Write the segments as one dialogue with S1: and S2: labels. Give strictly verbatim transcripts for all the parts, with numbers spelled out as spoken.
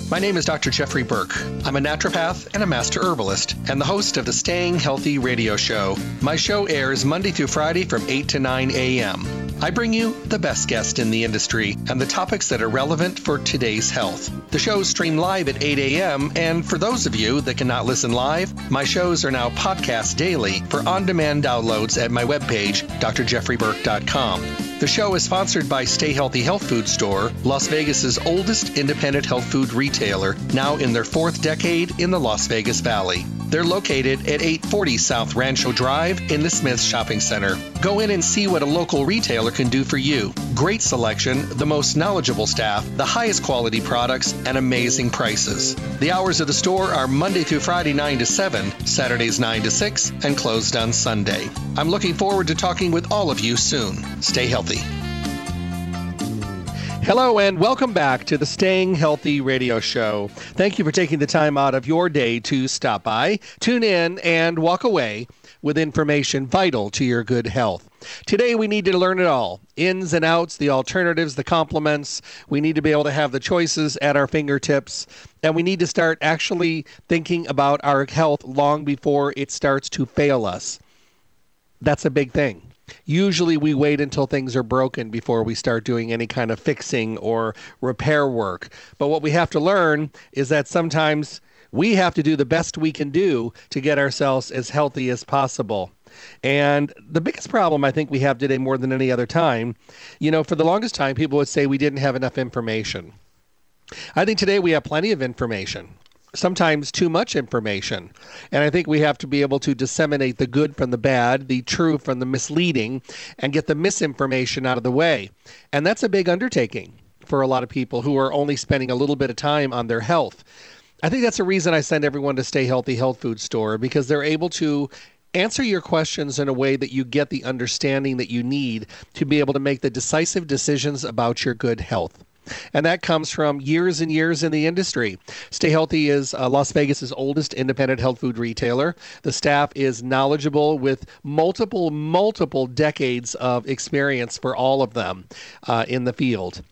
S1: My name is Doctor Jeffrey Burke. I'm a naturopath and a master herbalist and the host of the Staying Healthy radio show. My show airs Monday through Friday from eight to nine a.m. I bring you the best guest in the industry and the topics that are relevant for today's health. The shows stream live at eight a.m. and for those of you that cannot listen live, my shows are now podcast daily for on-demand downloads at my webpage, d r jeffrey burke dot com. The show is sponsored by Stay Healthy Health Food Store, Las Vegas's oldest independent health food retailer, now in their fourth decade in the Las Vegas Valley. They're located at eight forty South Rancho Drive in the Smith Shopping Center. Go in and see what a local retailer can do for you. Great selection, the most knowledgeable staff, the highest quality products, and amazing prices. The hours of the store are Monday through Friday nine to seven, Saturdays nine to six, and closed on Sunday. I'm looking forward to talking with all of you soon. Stay healthy. Hello and welcome back to the Staying Healthy radio show. Thank you for taking the time out of your day to stop by, tune in, and walk away with information vital to your good health. Today we need to learn it all. Ins and outs, the alternatives, the complements. We need to be able to have the choices at our fingertips. And we need to start actually thinking about our health long before it starts to fail us. That's a big thing. Usually we wait until things are broken before we start doing any kind of fixing or repair work. But what we have to learn is that sometimes we have to do the best we can do to get ourselves as healthy as possible. And the biggest problem I think we have today more than any other time, you know, for the longest time, people would say we didn't have enough information. I think today we have plenty of information. Sometimes too much information. And I think we have to be able to disseminate the good from the bad, the true from the misleading, and get the misinformation out of the way. And that's a big undertaking for a lot of people who are only spending a little bit of time on their health. I think that's the reason I send everyone to Stay Healthy Health Food Store, because they're able to answer your questions in a way that you get the understanding that you need to be able to make the decisive decisions about your good health. And that comes from years and years in the industry. Stay Healthy is uh, Las Vegas's oldest independent health food retailer. The staff is knowledgeable with multiple, multiple decades of experience for all of them uh, in the field.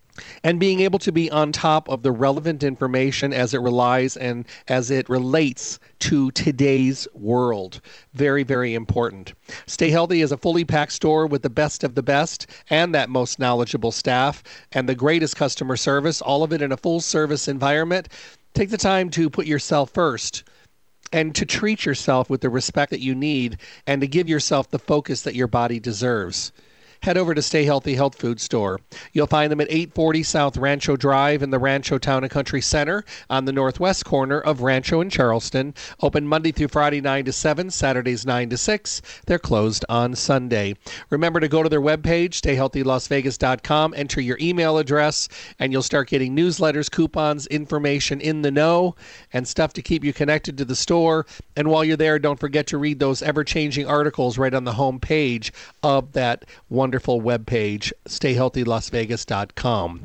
S1: And being able to be on top of the relevant information as it relies and as it relates to today's world. Very, very important. Stay Healthy is a fully packed store with the best of the best and that most knowledgeable staff and the greatest customer service, all of it in a full service environment. Take the time to put yourself first and to treat yourself with the respect that you need and to give yourself the focus that your body deserves. Head over to Stay Healthy Health Food Store. You'll find them at eight forty South Rancho Drive in the Rancho Town and Country Center on the northwest corner of Rancho and Charleston. Open Monday through Friday nine to seven, Saturdays nine to six. They're closed on Sunday. Remember to go to their webpage, stay healthy las vegas dot com, enter your email address, and you'll start getting newsletters, coupons, information in the know, and stuff to keep you connected to the store. And while you're there, don't forget to read those ever-changing articles right on the home page of that one wonderful webpage, stay healthy las vegas dot com.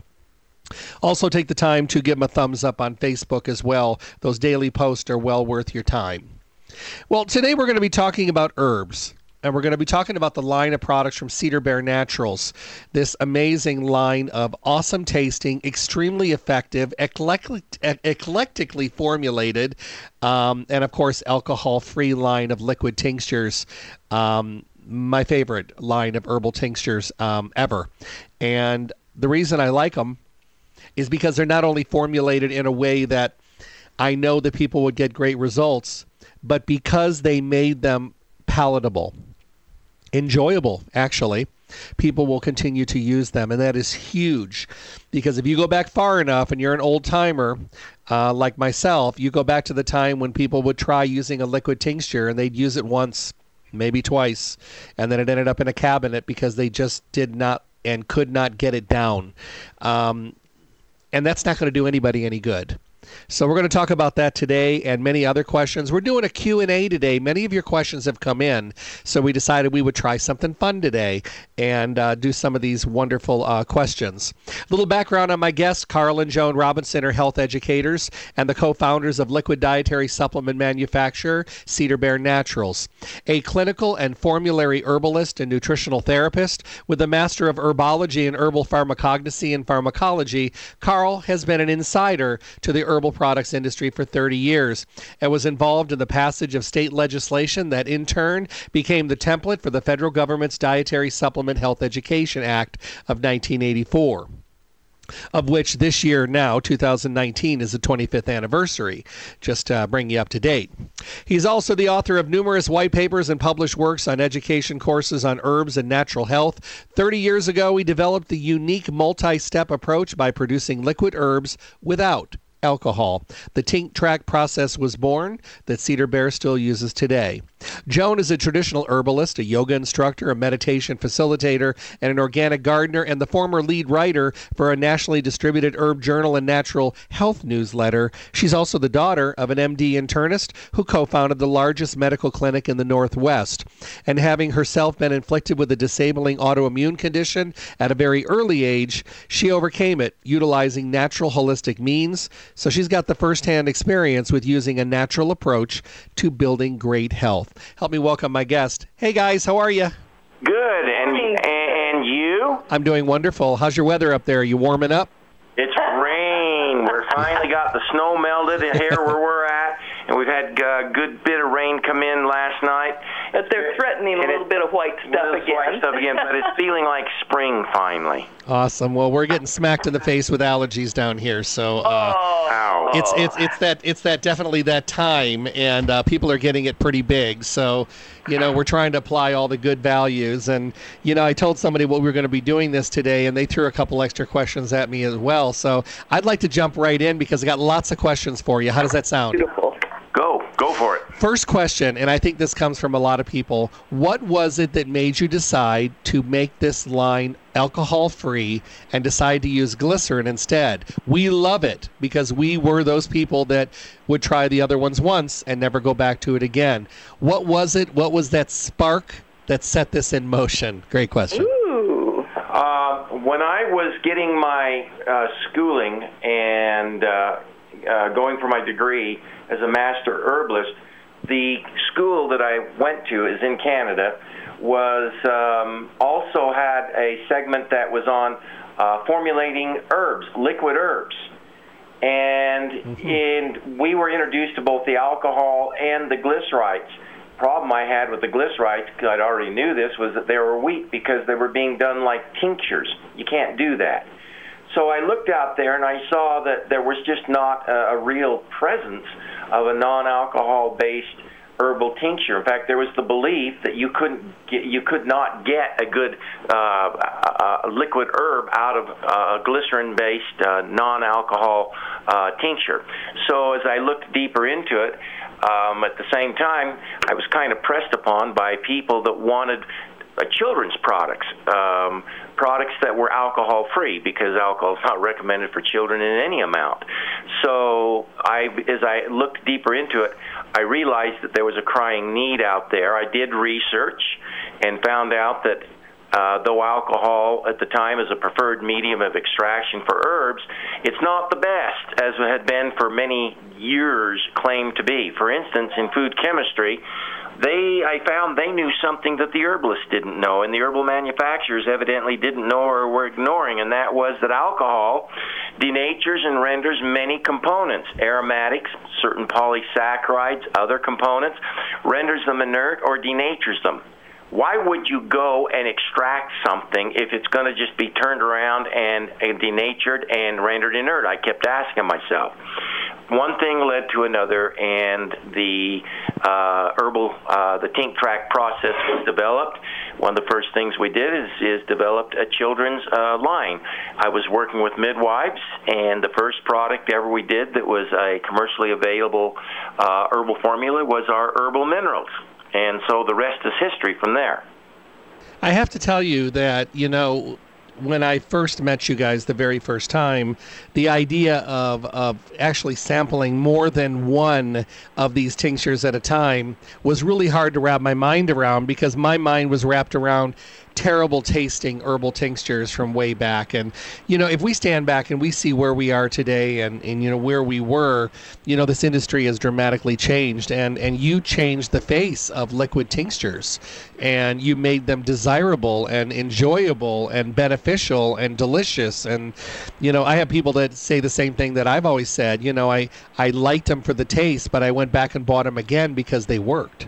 S1: Also take the time to give them a thumbs up on Facebook as well. Those daily posts are well worth your time. Well, today we're going to be talking about herbs. And we're going to be talking about the line of products from Cedar Bear Naturals, this amazing line of awesome tasting, extremely effective, eclectic, eclectically formulated, um, and of course, alcohol-free line of liquid tinctures. Um, my favorite line of herbal tinctures um, ever. And the reason I like them is because they're not only formulated in a way that I know that people would get great results, but because they made them palatable, enjoyable, actually, people will continue to use them. And that is huge, because if you go back far enough and you're an old timer uh, like myself, you go back to the time when people would try using a liquid tincture and they'd use it once, maybe twice, and then it ended up in a cabinet because they just did not and could not get it down. Um, and that's not going to do anybody any good. So we're going to talk about that today and many other questions. We're doing a Q and A today. Many of your questions have come in, so we decided we would try something fun today and uh, do some of these wonderful uh, questions. A little background on my guests. Carl and Joan Robinson are health educators and the co-founders of liquid dietary supplement manufacturer Cedar Bear Naturals. A clinical and formulary herbalist and nutritional therapist with a master of herbology and herbal pharmacognosy and pharmacology, Carl has been an insider to the herbal products industry for thirty years and was involved in the passage of state legislation that in turn became the template for the federal government's Dietary Supplement Health Education Act of nineteen eighty-four. Of which this year now, two thousand nineteen, is the twenty-fifth anniversary, just to bring you up to date. He's also the author of numerous white papers and published works on education courses on herbs and natural health. thirty years ago, he developed the unique multi-step approach by producing liquid herbs without alcohol. The Tink Track process was born that Cedar Bear still uses today. Joan is a traditional herbalist, a yoga instructor, a meditation facilitator, and an organic gardener, and the former lead writer for a nationally distributed herb journal and natural health newsletter. She's also the daughter of an M D internist who co-founded the largest medical clinic in the Northwest. And having herself been inflicted with a disabling autoimmune condition at a very early age, she overcame it utilizing natural holistic means. So she's got the first-hand experience with using a natural approach to building great health. Help me welcome my guest. Hey, guys, how are you?
S2: Good, and and you?
S1: I'm doing wonderful. How's your weather up there? Are you warming up?
S2: It's rain. We're finally got the snow melted here where we're at, and we've had a good bit of rain come in last night.
S3: But they're threatening a
S2: And
S3: little
S2: it-
S3: bit of white stuff
S2: Little
S3: again.
S2: white stuff again, but it's feeling like spring finally.
S1: Awesome. Well, we're getting smacked in the face with allergies down here, so uh,
S3: Oh,
S2: Ow.
S1: it's it's it's that it's that definitely that time, and uh, people are getting it pretty big. So, you know, we're trying to apply all the good values. And you know, I told somebody what we were going to be doing this today, and they threw a couple extra questions at me as well. So I'd like to jump right in because I got lots of questions for you. How does that sound?
S3: beautiful.
S2: Go, go for it.
S1: First question, and I think this comes from a lot of people. What was it that made you decide to make this line alcohol-free and decide to use glycerin instead? We love it because we were those people that would try the other ones once and never go back to it again. What was it? What was that spark that set this in motion? Great question.
S3: Ooh.
S2: Uh, when I was getting my uh, schooling and uh, uh, going for my degree as a master herbalist, the school that I went to is in Canada, was um, also had a segment that was on uh, formulating herbs, liquid herbs. And
S1: Mm-hmm.
S2: in, we were introduced to both the alcohol and the glycerites. Problem I had with the glycerites, because I already knew this, was that they were weak because they were being done like tinctures. You can't do that. So I looked out there and I saw that there was just not a, a real presence of a non-alcohol-based herbal tincture. In fact, there was the belief that you couldn't get, you could not get a good uh, uh, liquid herb out of uh, a glycerin-based uh, non-alcohol uh, tincture. So as I looked deeper into it, um, at the same time, I was kind of pressed upon by people that wanted uh, children's products, um, products that were alcohol-free, because alcohol is not recommended for children in any amount. So I, as I looked deeper into it, I realized that there was a crying need out there. I did research and found out that uh, though alcohol at the time is a preferred medium of extraction for herbs, it's not the best, as it had been for many years claimed to be. For instance, in food chemistry, They, I found they knew something that the herbalists didn't know, and the herbal manufacturers evidently didn't know or were ignoring, and that was that alcohol denatures and renders many components, aromatics, certain polysaccharides, other components, renders them inert or denatures them. Why would you go and extract something if it's going to just be turned around and, and denatured and rendered inert? I kept asking myself. One thing led to another, and the uh, herbal, uh, the Tink Track process was developed. One of the first things we did is, is developed a children's uh, line. I was working with midwives, and the first product ever we did that was a commercially available uh, herbal formula was our herbal minerals. And so the rest is history from there.
S1: I have to tell you that, you know, when I first met you guys the very first time, the idea of, of actually sampling more than one of these tinctures at a time was really hard to wrap my mind around, because my mind was wrapped around terrible tasting herbal tinctures from way back. And, you know, if we stand back and we see where we are today and, and you know, where we were, you know, this industry has dramatically changed, and, and you changed the face of liquid tinctures, and you made them desirable and enjoyable and beneficial and delicious. And, you know, I have people that say the same thing that I've always said. You know, I, I liked them for the taste, but I went back and bought them again because they worked.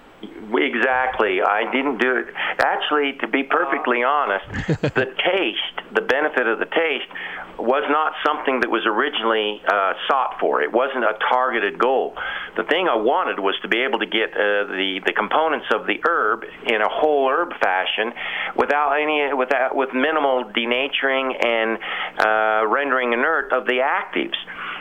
S2: Exactly. I didn't do it. Actually, to be perfectly honest, the taste, the benefit of the taste, was not something that was originally uh, sought for. It wasn't a targeted goal. The thing I wanted was to be able to get uh, the the components of the herb in a whole herb fashion, without any without with minimal denaturing and uh, rendering inert of the actives.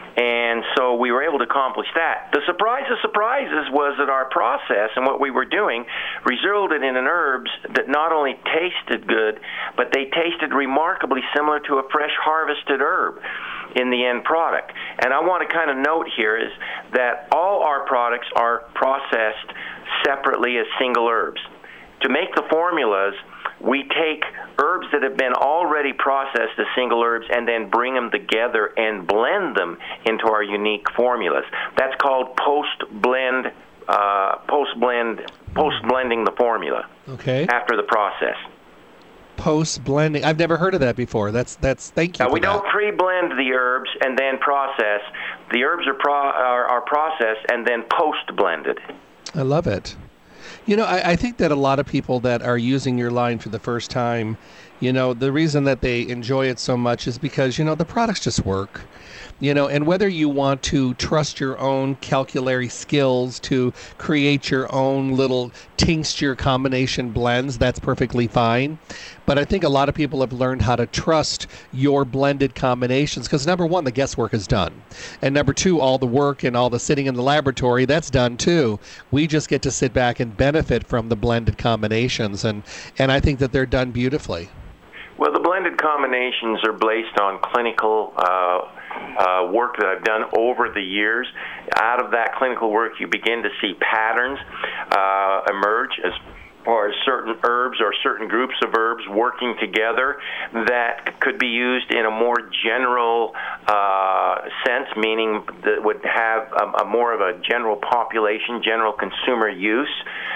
S2: And so we were able to accomplish that. The surprise of surprises was that our process and what we were doing resulted in an herbs that not only tasted good, but they tasted remarkably similar to a fresh harvested herb in the end product. And I want to kind of note here is that all our products are processed separately as single herbs. To make the formulas, we take herbs that have been already processed as single herbs and then bring them together and blend them into our unique formulas. That's called post-blend, uh, post-blend, post-blending the formula.
S1: Okay.
S2: After the process.
S1: Post-blending. I've never heard of that before. That's that's. Thank you.
S2: Now,
S1: for
S2: we
S1: that.
S2: don't pre-blend the herbs and then process. The herbs are pro, are, are processed and then post-blended.
S1: I love it. You know, I, I think that a lot of people that are using your line for the first time, you know, the reason that they enjoy it so much is because, you know, the products just work. You know, and whether you want to trust your own calculary skills to create your own little tincture combination blends, that's perfectly fine. But I think a lot of people have learned how to trust your blended combinations because, number one, the guesswork is done. And number two, all the work and all the sitting in the laboratory, that's done too. We just get to sit back and benefit from the blended combinations. And, and I think that they're done beautifully.
S2: Well, the blended combinations are based on clinical uh, uh, work that I've done over the years. Out of that clinical work, you begin to see patterns uh, emerge as far as certain herbs or certain groups of herbs working together that could be used in a more general uh, sense, meaning that would have a, a more of a general population, general consumer use.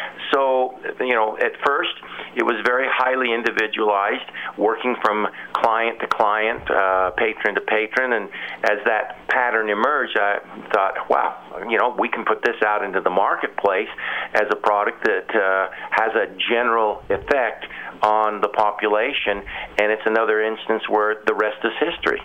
S2: So, you know, at first, it was very highly individualized, working from client to client, uh, patron to patron, and as that pattern emerged, I thought, wow, you know, we can put this out into the marketplace as a product that uh, has a general effect on the population, and it's another instance where the rest is history.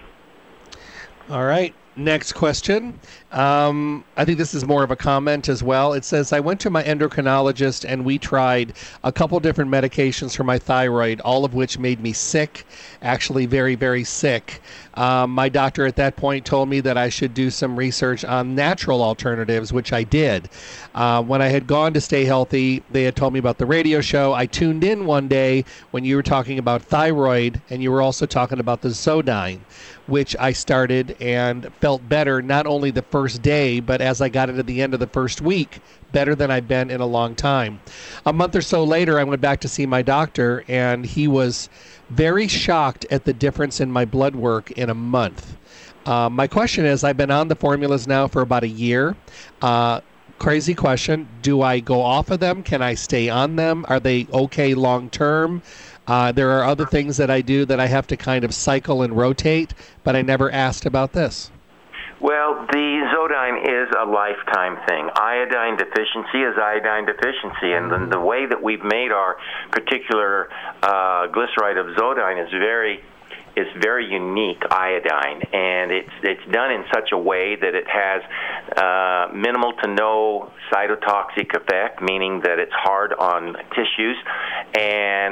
S1: All right. Next question. Um, I think this is more of a comment as well. It says, I went to my endocrinologist and we tried a couple different medications for my thyroid, all of which made me sick, actually very, very sick. Um, my doctor at that point told me that I should do some research on natural alternatives, which I did. Uh, when I had gone to Stay Healthy, they had told me about the radio show. I tuned in one day when you were talking about thyroid and you were also talking about the Zodyne, which I started and felt better not only the first day, but as I got into the end of the first week, better than I've been in a long time. A month or so later, I went back to see my doctor, and he was very shocked at the difference in my blood work in a month. Uh, my question is, I've been on the formulas now for about a year. Uh, crazy question. Do I go off of them? Can I stay on them? Are they okay long term? Uh, there are other things that I do that I have to kind of cycle and rotate, but I never asked about this.
S2: Well, the Zodyne is a lifetime thing. Iodine deficiency is iodine deficiency, and the, the way that we've made our particular uh, glyceride of Zodyne is very is very unique iodine, and it's it's done in such a way that it has uh, minimal to no cytotoxic effect, meaning that it's hard on tissues, and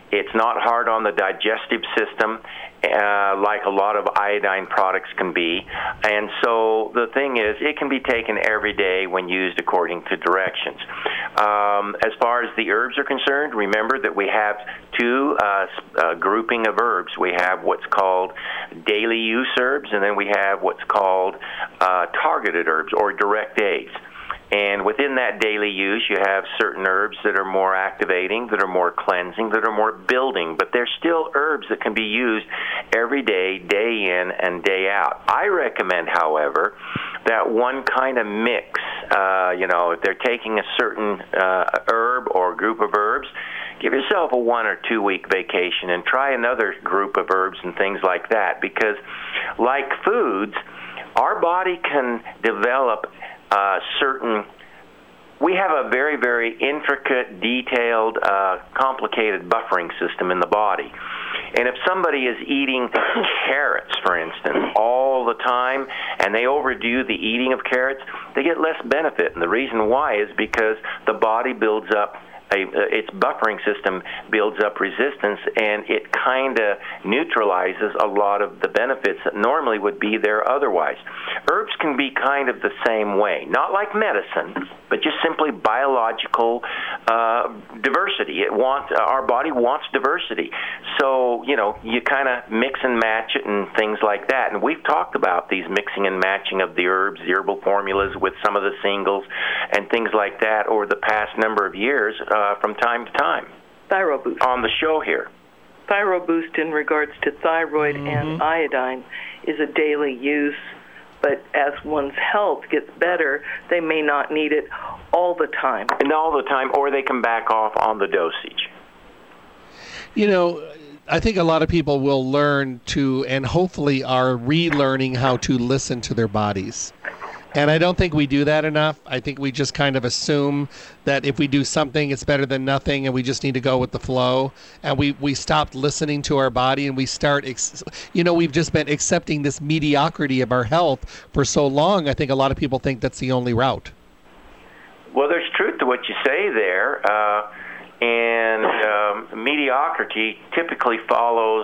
S2: It's not hard on the digestive system, uh, like a lot of iodine products can be. And so the thing is, it can be taken every day when used according to directions. Um, as far as the herbs are concerned, remember that we have two uh, uh, grouping of herbs. We have what's called daily use herbs, and then we have what's called uh, targeted herbs or direct aids. And within that daily use, you have certain herbs that are more activating, that are more cleansing, that are more building, but they're still herbs that can be used every day, day in and day out. I recommend, however, that one kind of mix. Uh, you know, if they're taking a certain uh, herb or group of herbs, give yourself a one or two week vacation and try another group of herbs and things like that, because like foods, our body can develop Uh, certain, we have a very, very intricate, detailed, uh, complicated buffering system in the body. And if somebody is eating carrots, for instance, all the time, and they overdo the eating of carrots, they get less benefit. And the reason why is because the body builds up A, its buffering system builds up resistance, and it kind of neutralizes a lot of the benefits that normally would be there otherwise. Herbs can be kind of the same way, not like medicine, but just simply biological uh, diversity. It wants, uh, our body wants diversity. So, you know, you kind of mix and match it and things like that. And we've talked about these mixing and matching of the herbs, the herbal formulas with some of the singles and things like that over the past number of years uh, from time to time.
S3: ThyroBoost.
S2: On the show here.
S3: ThyroBoost in regards to thyroid mm-hmm. and iodine is a daily use, but as one's health gets better, they may not need it all the time.
S2: And all the time, or they can back off on the dosage.
S1: You know, I think a lot of people will learn to, and hopefully are relearning how to listen to their bodies. And I don't think we do that enough. I think we just kind of assume that if we do something, it's better than nothing, and we just need to go with the flow. And we, we stopped listening to our body, and we start, ex- you know, we've just been accepting this mediocrity of our health for so long. I think a lot of people think that's the only route.
S2: Well, there's truth to what you say there. Uh, and um, mediocrity typically follows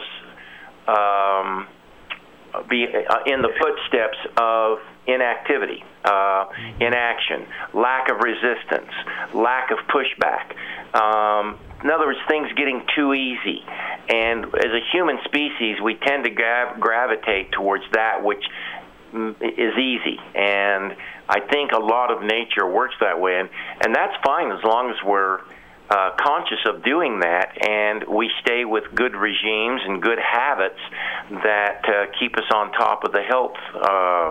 S2: um, be, uh, in the footsteps of inactivity, uh, inaction, lack of resistance, lack of pushback. Um, in other words, things getting too easy. And as a human species, we tend to gra- gravitate towards that which mm, is easy. And I think a lot of nature works that way. And, and that's fine as long as we're uh, conscious of doing that and we stay with good regimes and good habits that uh, keep us on top of the health uh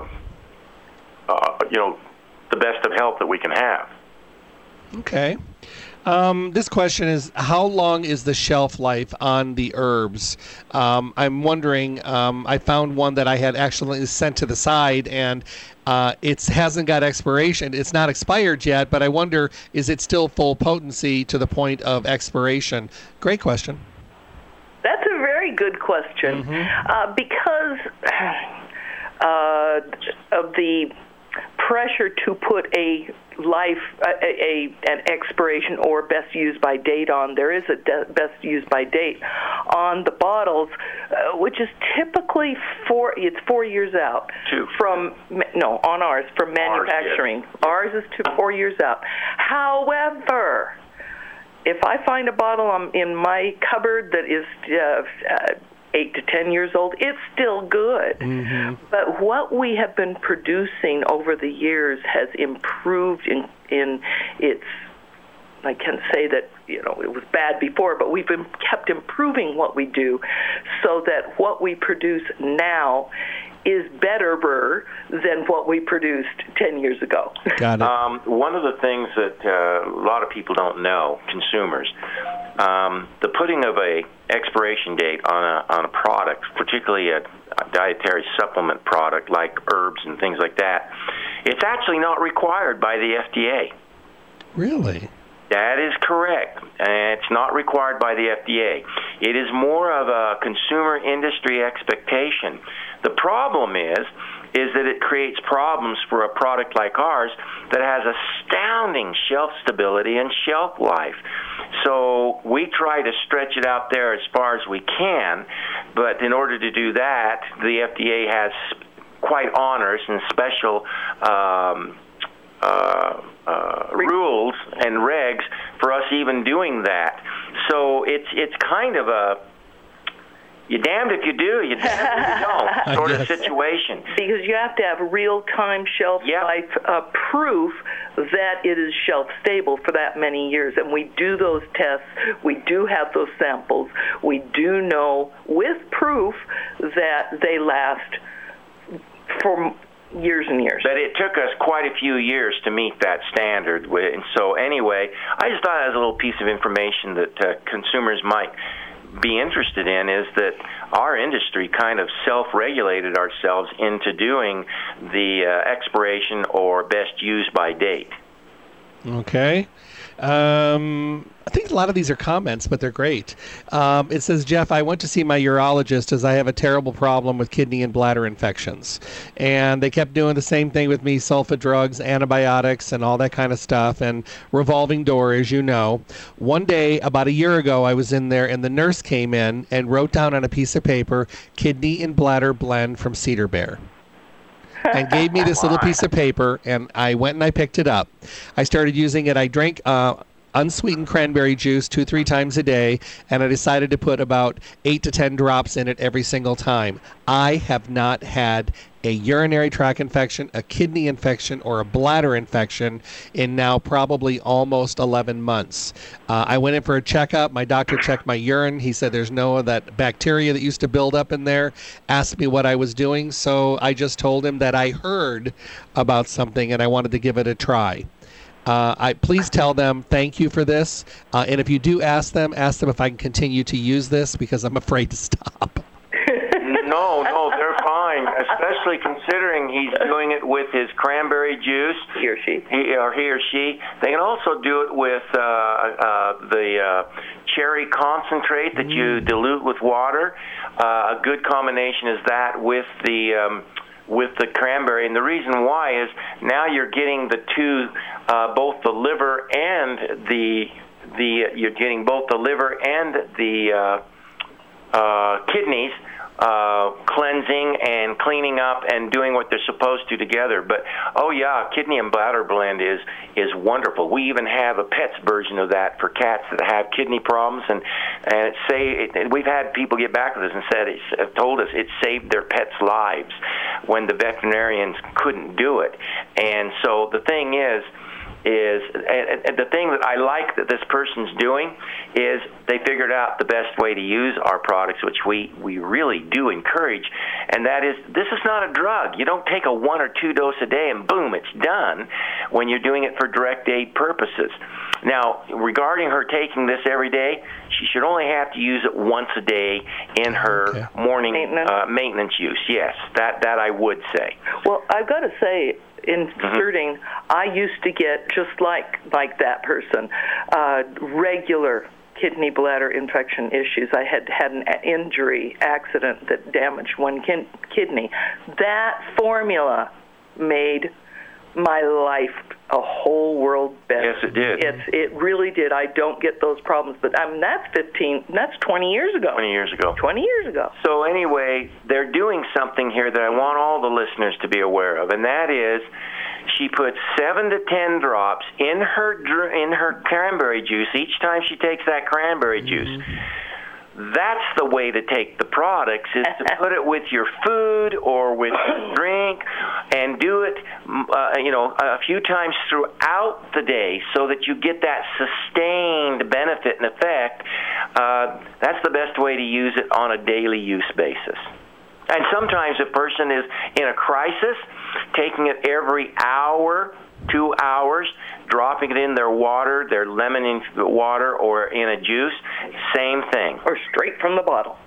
S2: Uh, you know, the best of health that we can have.
S1: Okay. Um, this question is, how long is the shelf life on the herbs? Um, I'm wondering, um, I found one that I had actually sent to the side, and uh, it hasn't got expiration. It's not expired yet, but I wonder, is it still full potency to the point of expiration? Great question.
S3: That's a very good question.
S1: Mm-hmm.
S3: Uh, because uh, of the pressure to put a life, a, a an expiration or best used by date on. There is a de- best used by date on the bottles, uh, which is typically four. It's four years out.
S2: Two.
S3: From no on ours from manufacturing. Ours, yeah. ours is two four years out. However, if I find a bottle in my cupboard that is uh, uh, eight to ten years old, it's still good.
S1: Mm-hmm.
S3: But what we have been producing over the years has improved in in its, I can't say that, you know, it was bad before, but we've been kept improving what we do so that what we produce now is better than what we produced ten years ago.
S1: Got it.
S2: Um, one of the things that uh, a lot of people don't know, consumers, um, the putting of a expiration date on a on a product, particularly a, a dietary supplement product like herbs and things like that, it's actually not required by the F D A.
S1: Really?
S2: That is correct. And it's not required by the F D A. It is more of a consumer industry expectation The problem is, is that it creates problems for a product like ours that has astounding shelf stability and shelf life. So we try to stretch it out there as far as we can, but in order to do that, the F D A has quite onerous and special um, uh, uh, rules and regs for us even doing that. So it's it's kind of a you're damned if you do, you're damned if you don't sort of situation.
S3: Because you have to have real-time shelf
S2: yep.
S3: life uh, proof that it is shelf stable for that many years. And we do those tests. We do have those samples. We do know with proof that they last for years and years.
S2: But it took us quite a few years to meet that standard. And so anyway, I just thought that was a little piece of information that uh, consumers might be interested in, is that our industry kind of self-regulated ourselves into doing the uh, expiration or best use by date.
S1: Okay. Um, I think a lot of these are comments, but they're great. Um, it says, Jeff, I went to see my urologist as I have a terrible problem with kidney and bladder infections. And they kept doing the same thing with me, sulfa drugs, antibiotics, and all that kind of stuff, and revolving door, as you know. One day, about a year ago, I was in there, and the nurse came in and wrote down on a piece of paper, kidney and bladder blend from Cedar Bear. And gave me this little piece of paper, and I went and I picked it up. I started using it. I drank uh, unsweetened cranberry juice two, three times a day, and I decided to put about eight to ten drops in it every single time. I have not had a urinary tract infection, a kidney infection, or a bladder infection in now probably almost eleven months. Uh, I went in for a checkup. My doctor checked my urine. He said there's no of that bacteria that used to build up in there, asked me what I was doing. So I just told him that I heard about something and I wanted to give it a try. Uh, I please tell them thank you for this. Uh, and if you do ask them, ask them if I can continue to use this, because I'm afraid to stop.
S2: No, no, they're fine, especially considering he's doing it with his cranberry juice.
S3: He or she.
S2: He or he or she. They can also do it with uh, uh, the uh, cherry concentrate that mm. you dilute with water. Uh, a good combination is that with the um, with the cranberry. And the reason why is now you're getting the two, uh, both the liver and the the you're getting both the liver and the uh, uh, kidneys. Uh, cleansing and cleaning up and doing what they're supposed to together. But oh yeah, kidney and bladder blend is is wonderful. We even have a pet's version of that for cats that have kidney problems, and and it say it, we've had people get back with us and said it's told us it saved their pets' lives when the veterinarians couldn't do it. And so the thing is. is and, and the thing that I like that this person's doing is they figured out the best way to use our products, which we, we really do encourage, and that is this is not a drug. You don't take a one or two dose a day and boom, it's done when you're doing it for direct aid purposes. Now, regarding her taking this every day, she should only have to use it once a day in her okay. morning maintenance. Uh, maintenance use. Yes, that, that I would say.
S3: Well, I've got to say, inserting, mm-hmm. I used to get, just like like that person, uh, regular kidney bladder infection issues. I had had an injury, accident that damaged one kin- kidney. That formula made my life a whole world better.
S2: Yes, it did.
S3: It's, it really did. I don't get those problems, but I mean, that's fifteen, that's twenty years ago.
S2: twenty years ago.
S3: twenty years ago.
S2: So anyway, they're doing something here that I want all the listeners to be aware of, and that is she puts seven to ten drops in her in her cranberry juice each time she takes that cranberry juice. Mm-hmm. That's the way to take the products, is to put it with your food or with your drink and do it, uh, you know, a few times throughout the day so that you get that sustained benefit and effect. Uh, that's the best way to use it on a daily use basis. And sometimes a person is in a crisis, taking it every hour, two hours, dropping it in their water, their lemon in water, or in a juice, same thing.
S3: Or straight from the bottle.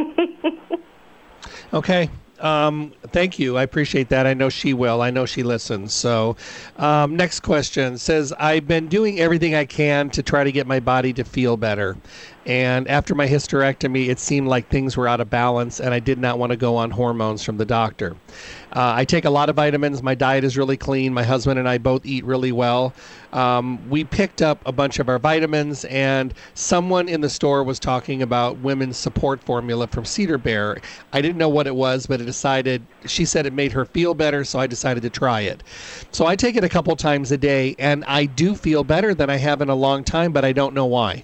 S1: Okay. Um, thank you. I appreciate that. I know she will. I know she listens. So um, next question says, I've been doing everything I can to try to get my body to feel better. And after my hysterectomy, it seemed like things were out of balance, and I did not want to go on hormones from the doctor. Uh, I take a lot of vitamins. My diet is really clean. My husband and I both eat really well. Um, we picked up a bunch of our vitamins, and someone in the store was talking about women's support formula from Cedar Bear. I didn't know what it was, but I decided, she said it made her feel better, so I decided to try it. So I take it a couple times a day, and I do feel better than I have in a long time, but I don't know why.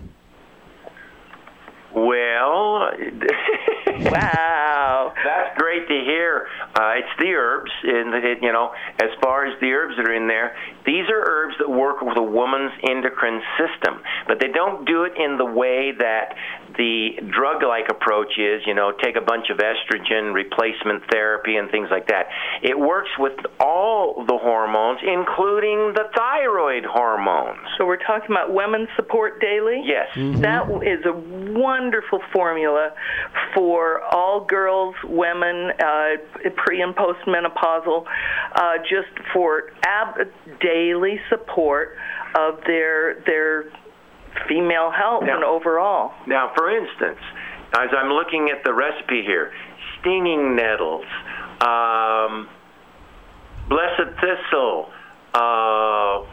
S2: Well,
S3: wow,
S2: that's great to hear. Uh, it's the herbs, and it, you know, as far as the herbs that are in there, these are herbs that work with a woman's endocrine system, but they don't do it in the way that the drug-like approach is, you know, take a bunch of estrogen replacement therapy and things like that. It works with all the hormones, including the thyroid hormones.
S3: So we're talking about Women's Support Daily?
S2: Yes.
S1: Mm-hmm.
S3: That is a wonderful formula for all girls, women, uh, pre- and postmenopausal, uh, just for ab- daily support of their their female health now, and overall.
S2: Now, for instance, as I'm looking at the recipe here, stinging nettles, um, blessed thistle, uh,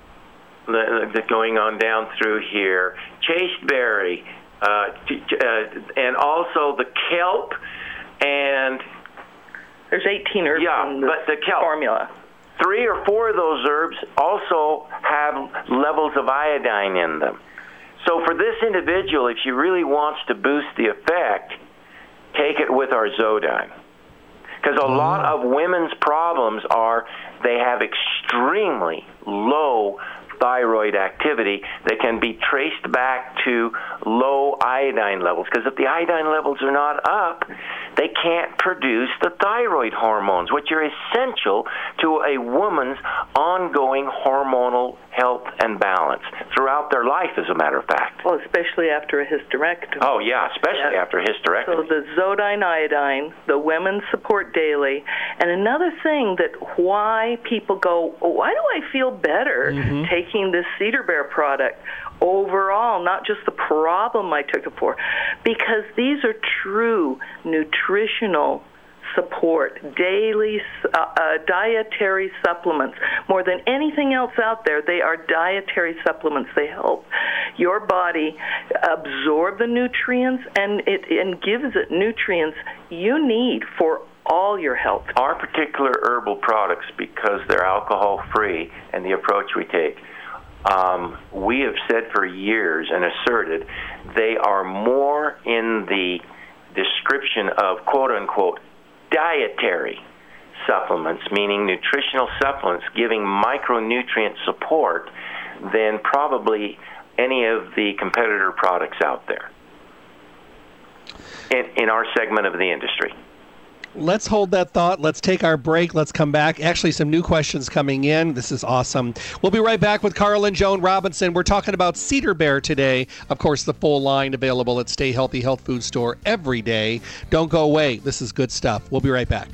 S2: the, the, going on down through here, chasteberry, uh, uh, and also the kelp, and
S3: there's eighteen herbs
S2: yeah,
S3: in this
S2: but the kelp
S3: formula.
S2: Three or four of those herbs also have levels of iodine in them. So for this individual, if she really wants to boost the effect, take it with our Zodyne. Because a lot of women's problems are they have extremely low thyroid activity that can be traced back to low iodine levels. Because if the iodine levels are not up, they can't produce the thyroid hormones, which are essential to a woman's ongoing hormonal health and balance throughout their life, as a matter of fact.
S3: Well, especially after a hysterectomy.
S2: Oh, yeah, especially
S3: yeah.
S2: after a hysterectomy.
S3: So the Zodyne iodine, the Women's Support Daily, and another thing that why people go, oh, why do I feel better mm-hmm. taking this Cedar Bear product overall, not just the problem I took it for, because these are true nutritional support, daily uh, uh, dietary supplements. More than anything else out there, they are dietary supplements. They help your body absorb the nutrients, and it and gives it nutrients you need for all your health.
S2: Our particular herbal products, because they're alcohol-free and the approach we take, um, we have said for years and asserted they are more in the description of quote-unquote dietary supplements, meaning nutritional supplements giving micronutrient support, than probably any of the competitor products out there in, in our segment of the industry.
S1: Let's hold that thought. Let's take our break. Let's come back. Actually, some new questions coming in. This is awesome. We'll be right back with Carl and Joan Robinson. We're talking about Cedar Bear today. Of course, the full line available at Stay Healthy Health Food Store every day. Don't go away. This is good stuff. We'll be right back.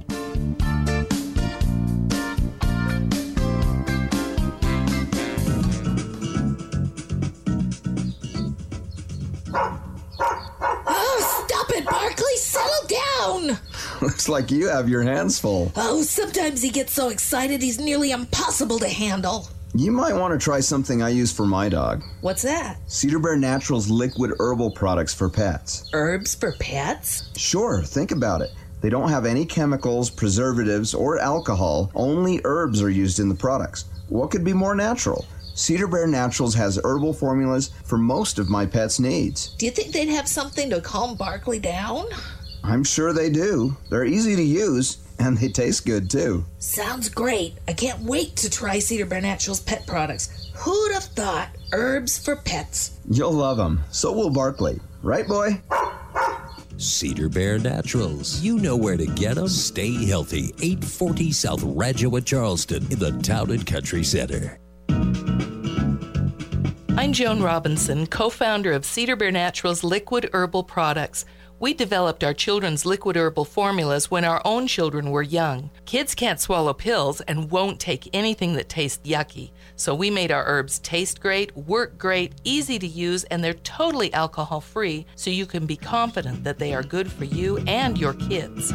S4: Oh, stop it, Barkley. Settle down.
S5: Looks like you have your hands full.
S4: Oh, sometimes he gets so excited he's nearly impossible to handle.
S5: You might want to try something I use for my dog.
S4: What's that?
S5: Cedar Bear Naturals liquid herbal products for pets.
S4: Herbs for pets?
S5: Sure, think about it. They don't have any chemicals, preservatives, or alcohol. Only herbs are used in the products. What could be more natural? Cedar Bear Naturals has herbal formulas for most of my pets' needs.
S4: Do you think they'd have something to calm Barkley down?
S5: I'm sure they do. They're easy to use, and they taste good, too.
S4: Sounds great. I can't wait to try Cedar Bear Naturals pet products. Who'd have thought? Herbs for pets.
S5: You'll love them. So will Barkley. Right, boy?
S6: Cedar Bear Naturals. You know where to get them. Stay healthy. eight forty South Radiowa, Charleston, in the Town and Country Center.
S7: I'm Joan Robinson, co-founder of Cedar Bear Naturals Liquid Herbal Products. We developed our children's liquid herbal formulas when our own children were young. Kids can't swallow pills and won't take anything that tastes yucky. So we made our herbs taste great, work great, easy to use, and they're totally alcohol-free, so you can be confident that they are good for you and your kids.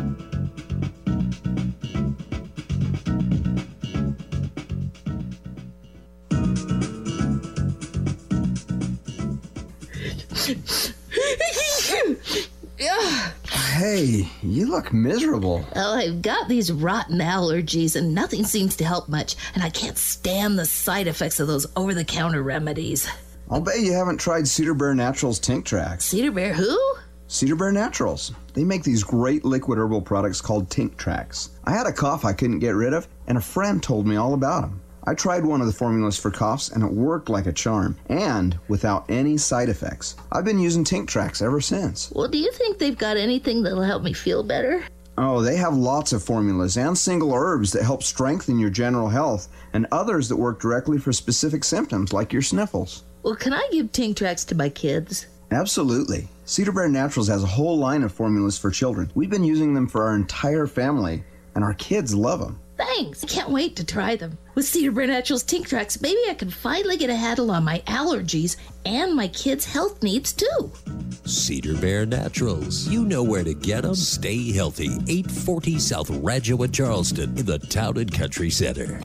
S5: Hey, you look miserable.
S4: Oh, I've got these rotten allergies and nothing seems to help much, and I can't stand the side effects of those over-the-counter remedies.
S5: I'll bet you haven't tried Cedar Bear Naturals Tinctrax.
S4: Cedar Bear who?
S5: Cedar Bear Naturals. They make these great liquid herbal products called Tinctrax. I had a cough I couldn't get rid of, and a friend told me all about them. I tried one of the formulas for coughs, and it worked like a charm, and without any side effects. I've been using Tinctrax ever since.
S4: Well, do you think they've got anything that'll help me feel better?
S5: Oh, they have lots of formulas and single herbs that help strengthen your general health, and others that work directly for specific symptoms like your sniffles.
S4: Well, can I give Tinctrax to my kids?
S5: Absolutely. Cedar Bear Naturals has a whole line of formulas for children. We've been using them for our entire family, and our kids love them.
S4: Thanks. I can't wait to try them. With Cedar Bear Naturals Tinctrax, maybe I can finally get a handle on my allergies and my kids' health needs, too.
S6: Cedar Bear Naturals. You know where to get them. Stay healthy. eight forty South Radiowa, Charleston, in the Town and Country Center.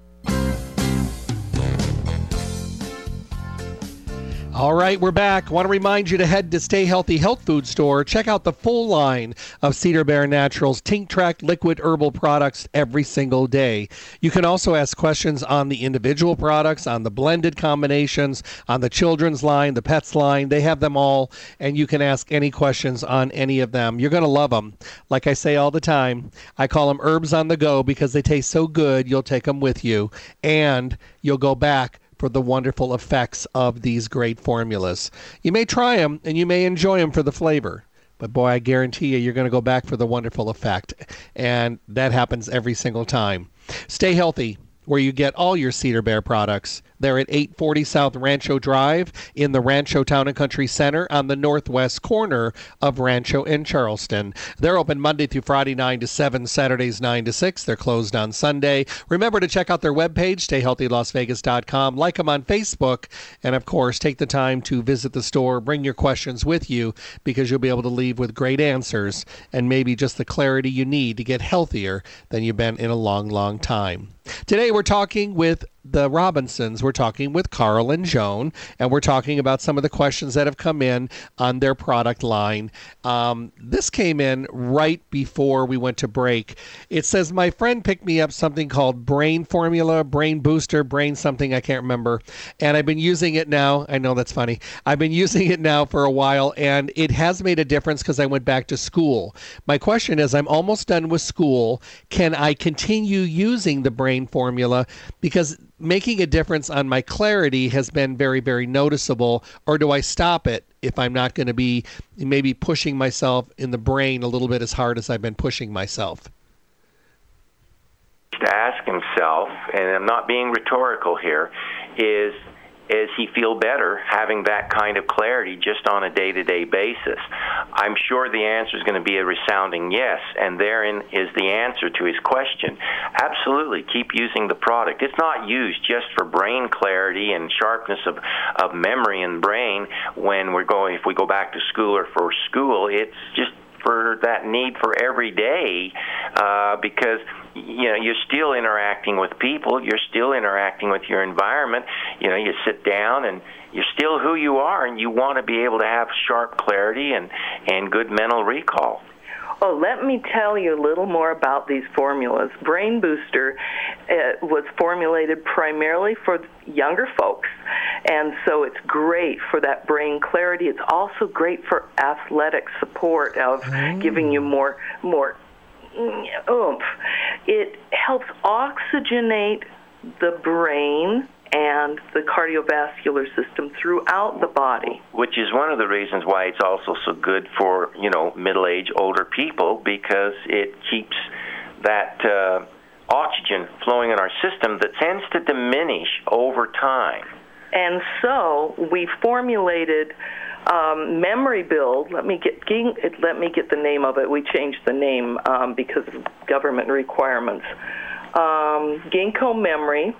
S1: All right, we're back. Want to remind you to head to Stay Healthy Health Food Store. Check out the full line of Cedar Bear Naturals Tinctrax liquid herbal products every single day. You can also ask questions on the individual products, on the blended combinations, on the children's line, the pets line. They have them all, and you can ask any questions on any of them. You're going to love them. Like I say all the time, I call them herbs on the go because they taste so good, you'll take them with you, and you'll go back for the wonderful effects of these great formulas. You may try them and you may enjoy them for the flavor, but boy, I guarantee you, you're going to go back for the wonderful effect. And that happens every single time. Stay healthy where you get all your Cedar Bear products. They're at eight forty South Rancho Drive in the Rancho Town and Country Center on the northwest corner of Rancho and Charleston. They're open Monday through Friday, nine to seven, Saturdays, nine to six. They're closed on Sunday. Remember to check out their webpage, stay healthy las vegas dot com. Like them on Facebook. And, of course, take the time to visit the store. Bring your questions with you because you'll be able to leave with great answers and maybe just the clarity you need to get healthier than you've been in a long, long time. Today we're talking with the Robinsons. We're talking with Carl and Joan, and we're talking about some of the questions that have come in on their product line. Um, this came in right before we went to break. It says, my friend picked me up something called Brain Formula, Brain Booster, Brain something, I can't remember, and I've been using it now. I know that's funny. I've been using it now for a while, and it has made a difference because I went back to school. My question is, I'm almost done with school. Can I continue using the Brain Formula? Because making a difference on my clarity has been very, very noticeable, or do I stop it if I'm not going to be maybe pushing myself in the brain a little bit as hard as I've been pushing myself?
S2: To ask himself, and I'm not being rhetorical here, is does he feel better having that kind of clarity just on a day-to-day basis? I'm sure the answer is going to be a resounding yes, and therein is the answer to his question. Absolutely, keep using the product. It's not used just for brain clarity and sharpness of, of memory and brain when we're going, if we go back to school or for school, it's just for that need for every day, uh, because you know you're still interacting with people, you're still interacting with your environment. You know, you sit down and you're still who you are, and you want to be able to have sharp clarity and and good mental recall.
S3: Oh, let me tell you a little more about these formulas. Brain Booster uh, was formulated primarily for younger folks, and so it's great for that brain clarity. It's also great for athletic support of mm. giving you more more oomph. It helps oxygenate the brain and the cardiovascular system throughout the body.
S2: Which is one of the reasons why it's also so good for, you know, middle-aged, older people, because it keeps that uh, oxygen flowing in our system that tends to diminish over time.
S3: And so we formulated um, Memory Build. Let me get let me get the name of it. We changed the name um, because of government requirements. Um, Ginkgo Memory.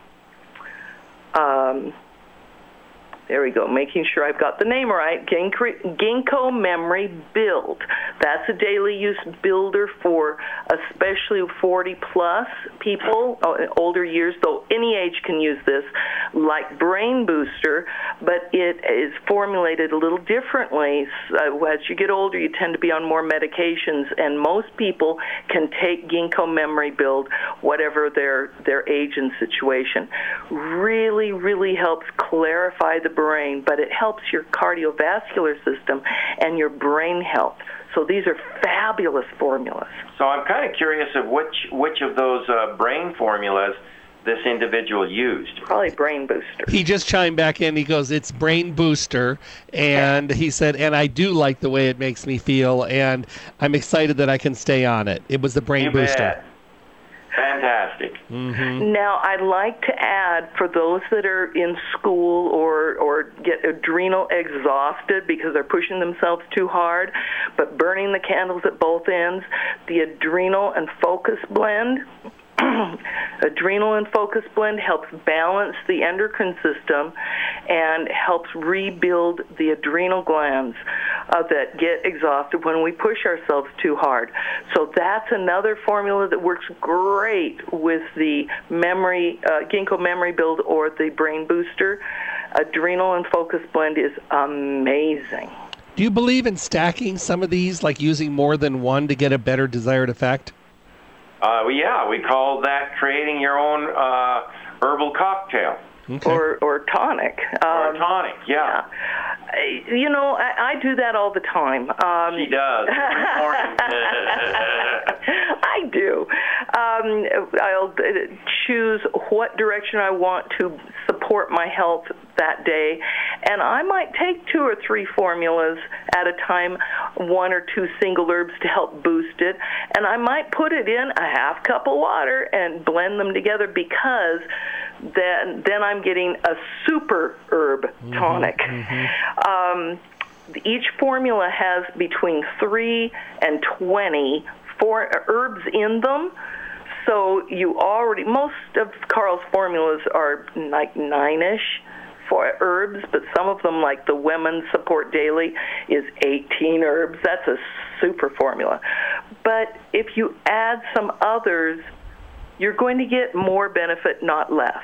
S3: Um, There we go, making sure I've got the name right. Ginkgo Memory Build. That's a daily use builder for especially forty plus people, older years, though any age can use this, like Brain Booster, but it is formulated a little differently. So as you get older, you tend to be on more medications, and most people can take Ginkgo Memory Build, whatever their, their age and situation. Really, really helps clarify the brain, but it helps your cardiovascular system and your brain health. So these are fabulous formulas.
S2: So I'm kind of curious of which which of those uh, brain formulas this individual used.
S3: Probably Brain Booster.
S1: He just chimed back in. He goes, it's Brain Booster. And he said, and I do like the way it makes me feel, and I'm excited that I can stay on it. It was the Brain
S2: you
S1: Booster.
S2: Bet. Fantastic.
S1: Mm-hmm.
S3: Now, I'd like to add, for those that are in school or, or get adrenal exhausted because they're pushing themselves too hard, but burning the candles at both ends, the Adrenal and Focus Blend. Adrenal and Focus Blend helps balance the endocrine system and helps rebuild the adrenal glands uh, that get exhausted when we push ourselves too hard. So that's another formula that works great with the memory, uh, Ginkgo Memory Build or the Brain Booster. Adrenal and Focus Blend is amazing.
S1: Do you believe in stacking some of these, like using more than one to get a better desired effect?
S2: Uh, well, yeah, we call that creating your own uh, herbal cocktail.
S1: Okay.
S3: Or or tonic.
S2: Or
S3: Um,
S2: a tonic, yeah.
S3: I- You know, I, I do that all the time. Um,
S2: She does. Every morning.
S3: I do. Um, I'll uh, choose what direction I want to support my health that day, and I might take two or three formulas at a time, one or two single herbs to help boost it, and I might put it in a half cup of water and blend them together, because then then I'm getting a super herb tonic.
S1: Mm-hmm.
S3: Um, each formula has between three and twenty for herbs in them. So you already, most of Carl's formulas are like nine-ish for herbs, but some of them, like the Women's Support Daily, is eighteen herbs. That's a super formula. But if you add some others, you're going to get more benefit, not less.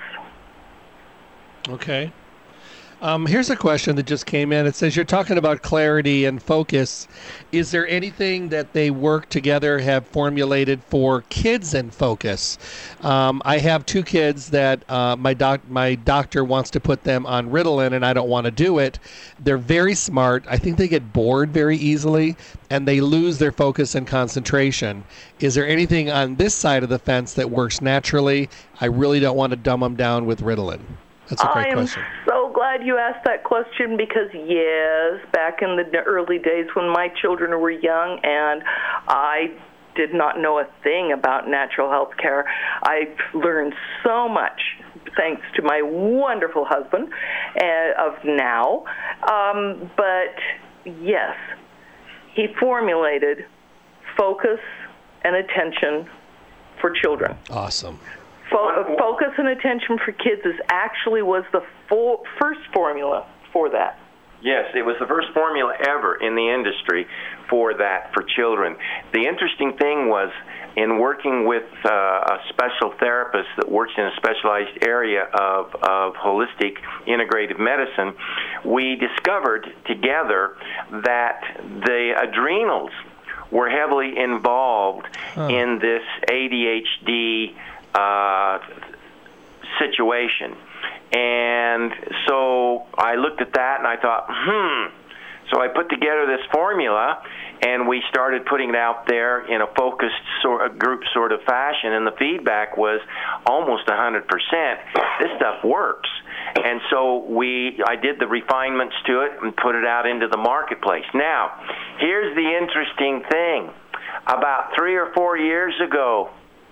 S1: Okay. Um, here's a question that just came in. It says, you're talking about clarity and focus. Is there anything that they work together, have formulated for kids and focus? Um, I have two kids that uh, my doc my doctor wants to put them on Ritalin, and I don't want to do it. They're very smart. I think they get bored very easily, and they lose their focus and concentration. Is there anything on this side of the fence that works naturally? I really don't want to dumb them down with Ritalin. That's a great
S3: I am
S1: question.
S3: so glad you asked that question, because, yes, back in the early days when my children were young and I did not know a thing about natural health care, I learned so much thanks to my wonderful husband uh, of now. Um, but, yes, he formulated focus and attention for children.
S1: Awesome.
S3: Fo- focus and attention for kids is actually was the fo- first formula for that.
S2: Yes, it was the first formula ever in the industry for that, for children. The interesting thing was, in working with uh, a special therapist that works in a specialized area of, of holistic integrative medicine, we discovered together that the adrenals were heavily involved huh. in this A D H D Uh, situation. And so I looked at that and I thought, hmm. So I put together this formula, and we started putting it out there in a focused sort of group sort of fashion, and the feedback was almost one hundred percent. This stuff works. And so we, I did the refinements to it and put it out into the marketplace. Now, here's the interesting thing. About three or four years ago,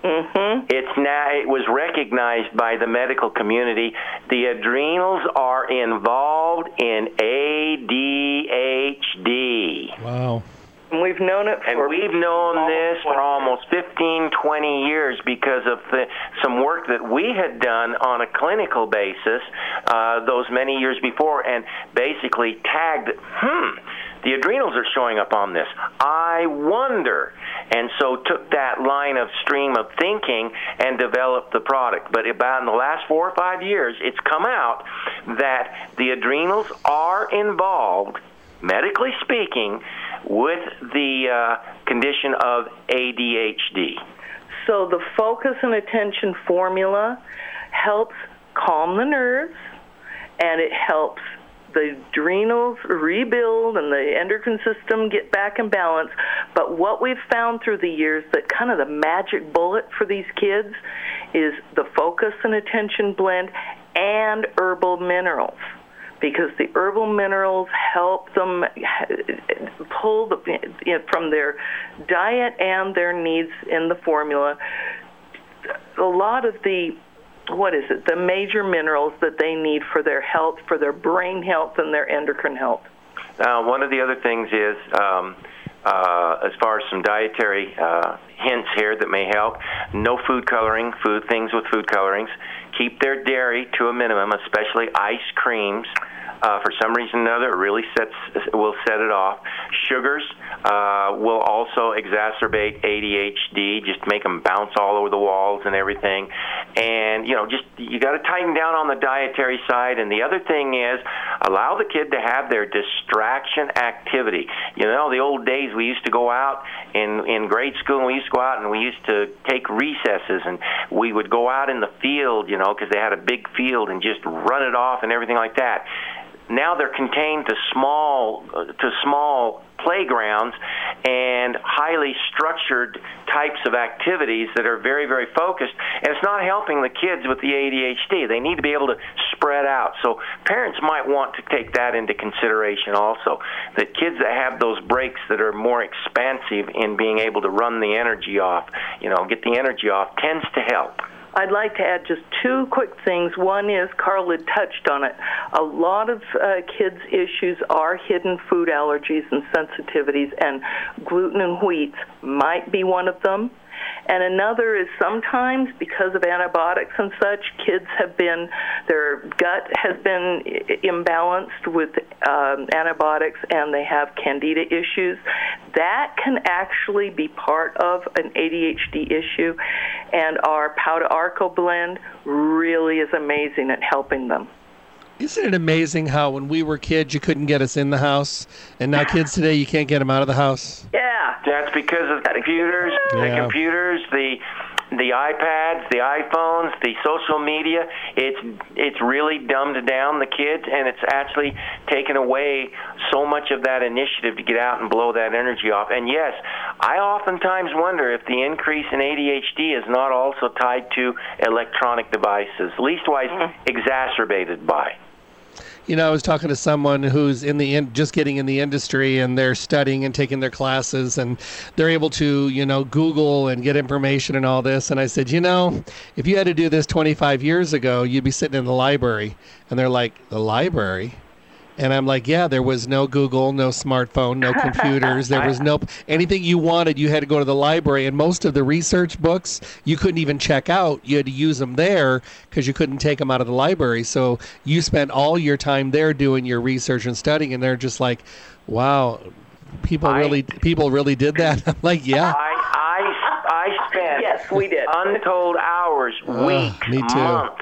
S2: Mm-hmm. It's now, it was recognized by the medical community. The adrenals are involved in A D H D.
S1: Wow.
S3: And we've known it for...
S2: And we've known this for almost fifteen, twenty years because of the, some work that we had done on a clinical basis uh, those many years before, and basically tagged, hmm, the adrenals are showing up on this. I wonder. And so took that line of stream of thinking and developed the product. But about in the last four or five years, it's come out that the adrenals are involved, medically speaking, with the uh, condition of A D H D.
S3: So the focus and attention formula helps calm the nerves, and it helps the adrenals rebuild and the endocrine system get back in balance. But what we've found through the years, that kind of the magic bullet for these kids is the focus and attention blend and herbal minerals, because the herbal minerals help them pull the, you know, from their diet and their needs in the formula. A lot of the, what is it, the major minerals that they need for their health, for their brain health and their endocrine health.
S2: Now, one of the other things is, um, uh, as far as some dietary uh, hints here that may help, no food coloring, food things with food colorings. Keep their dairy to a minimum, especially ice creams. Uh, for some reason or another, it really sets will set it off. Sugars uh, will also exacerbate A D H D, just make them bounce all over the walls and everything. And, you know, just you got to tighten down on the dietary side. And the other thing is, allow the kid to have their distraction activity. You know, the old days we used to go out in, in grade school, and we used to go out and we used to take recesses, and we would go out in the field, you know, because they had a big field, and just run it off and everything like that. Now they're contained to small uh, to small playgrounds and highly structured types of activities that are very, very focused, and it's not helping the kids with the A D H D. They need to be able to spread out. So parents might want to take that into consideration also, that kids that have those breaks that are more expansive in being able to run the energy off, you know, get the energy off, tends to help.
S3: I'd like to add just two quick things. One is, Carl had touched on it, a lot of uh, kids' issues are hidden food allergies and sensitivities, and gluten and wheat might be one of them. And another is sometimes because of antibiotics and such, kids have been, their gut has been imbalanced with um, antibiotics, and they have candida issues. That can actually be part of an A D H D issue, and our Pau d'Arco blend really is amazing at helping them.
S1: Isn't it amazing how when we were kids you couldn't get us in the house, and now kids today you can't get them out of the house?
S3: Yeah.
S2: That's because of the computers,
S1: Yeah.
S2: the computers, the the iPads, the iPhones, the social media. It's it's really dumbed down the kids, and it's actually taken away so much of that initiative to get out and blow that energy off. And yes, I oftentimes wonder if the increase in A D H D is not also tied to electronic devices, leastwise mm-hmm. exacerbated by.
S1: You know, I was talking to someone who's in the in, just getting in the industry, and they're studying and taking their classes, and they're able to, you know, Google and get information and all this. And I said, you know, if you had to do this twenty-five years ago, you'd be sitting in the library. And they're like, the library? And I'm like, yeah, there was no Google, no smartphone, no computers. There was no anything you wanted. You had to go to the library, and most of the research books you couldn't even check out. You had to use them there because you couldn't take them out of the library. So you spent all your time there doing your research and studying, and they're just like, wow, people
S2: I,
S1: really people really did that. I'm like, yeah.
S2: I I, I spent
S3: yes, we did.
S2: untold hours,
S1: uh,
S2: weeks,
S1: me too.
S2: months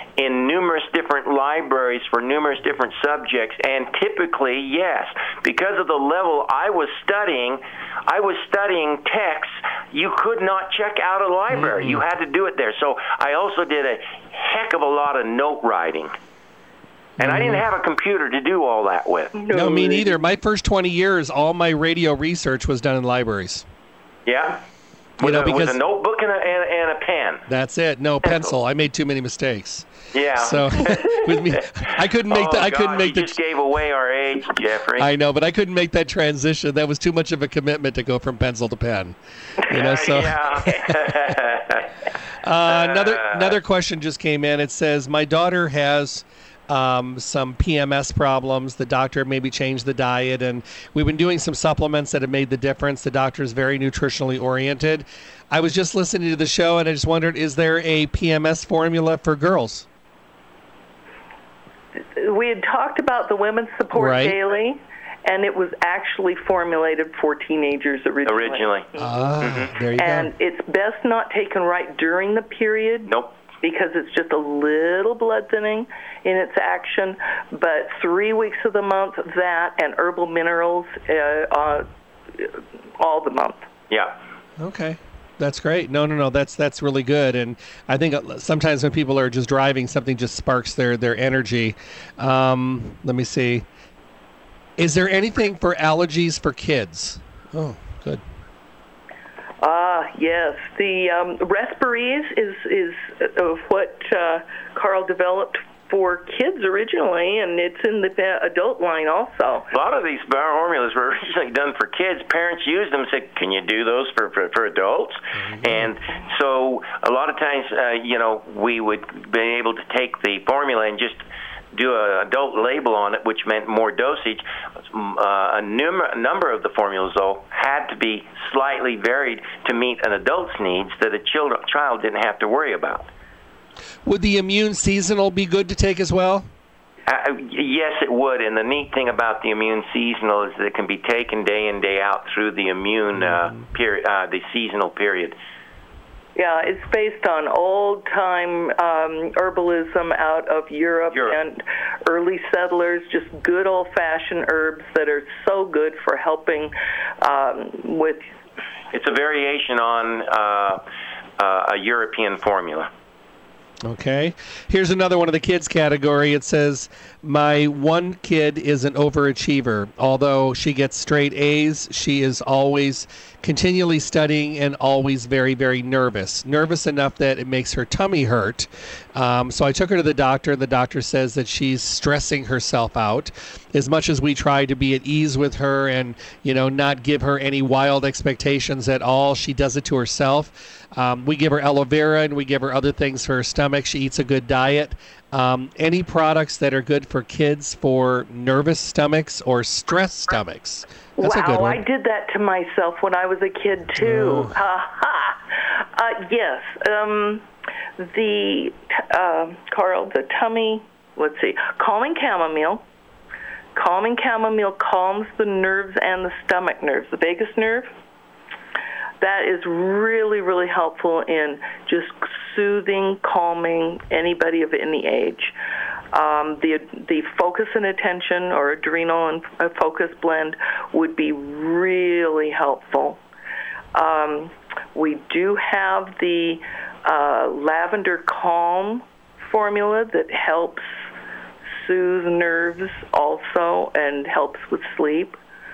S2: in numerous different libraries for numerous different subjects, and typically, yes, because of the level I was studying, I was studying texts you could not check out of the library. Mm-hmm. You had to do it there. So I also did a heck of a lot of note writing. And mm-hmm. I didn't have a computer to do all that with.
S1: No, no, me neither. My first twenty years, all my radio research was done in libraries.
S2: Yeah.
S1: You
S2: with,
S1: know,
S2: a,
S1: because
S2: with a notebook and a, and, and a pen.
S1: That's it. No pencil. pencil. I made too many mistakes.
S2: Yeah.
S1: So with me, I couldn't make
S2: oh,
S1: the. I
S2: God,
S1: couldn't make
S2: you
S1: the.
S2: just gave away our age, Jeffrey.
S1: I know, but I couldn't make that transition. That was too much of a commitment to go from pencil to pen. You know, so.
S2: yeah.
S1: uh, another another question just came in. It says my daughter has. Um, some P M S problems. The doctor maybe changed the diet, and we've been doing some supplements that have made the difference. The doctor is very nutritionally oriented. I was just listening to the show, and I just wondered, is there a P M S formula for girls?
S3: We had talked about the Women's Support
S1: right.
S3: Daily, and it was actually formulated for teenagers originally.
S2: Originally.
S1: Ah,
S2: mm-hmm.
S1: there you
S3: and
S1: go.
S3: And it's best not taken right during the period.
S2: Nope.
S3: Because it's just a little blood thinning in its action, but three weeks of the month, that and herbal minerals uh, uh, all the month.
S2: Yeah.
S1: Okay. That's great. No, no, no. That's that's really good. And I think sometimes when people are just driving, something just sparks their, their energy. Um, let me see. Is there anything for allergies for kids? Oh, good.
S3: Ah, yes. The um, Resparies is is uh, what uh, Carl developed for kids originally, and it's in the adult line also.
S2: A lot of these formulas were originally done for kids. Parents used them and said, can you do those for, for, for adults? Mm-hmm. And so a lot of times, uh, you know, we would be able to take the formula and just do an adult label on it, which meant more dosage. Uh, a, num- a number of the formulas, though, had to be slightly varied to meet an adult's needs that a child, child didn't have to worry about.
S1: Would the immune seasonal be good to take as well?
S2: Uh, yes, it would. And the neat thing about the immune seasonal is that it can be taken day in, day out through the immune uh, period, uh, the seasonal period.
S3: Yeah, it's based on old-time um, herbalism out of Europe,
S2: Europe
S3: and early settlers, just good old-fashioned herbs that are so good for helping um, with...
S2: It's a variation on uh, uh, a European formula.
S1: Okay. Here's another one of the kids category. It says, my one kid is an overachiever. Although she gets straight A's, she is always continually studying and always very, very nervous. Nervous enough that it makes her tummy hurt. Um, so I took her to the doctor. The doctor says that she's stressing herself out. As much as we try to be at ease with her and, you know, not give her any wild expectations at all, she does it to herself. Um, we give her aloe vera and we give her other things for her stomach. She eats a good diet. Um, any products that are good for kids for nervous stomachs or stressed stomachs? That's
S3: wow,
S1: a good one.
S3: I did that to myself when I was a kid, too.
S1: Oh.
S3: Ha-ha. Uh, yes. Um, the, uh, Carl, the tummy, let's see, calming chamomile. Calming chamomile calms the nerves and the stomach nerves, the vagus nerve. That is really, really helpful in just soothing, calming anybody of any age. Um, the the focus and attention, or adrenal and uh, focus blend, would be really helpful. Um, we do have the uh, lavender calm formula that helps soothe nerves also and helps with sleep.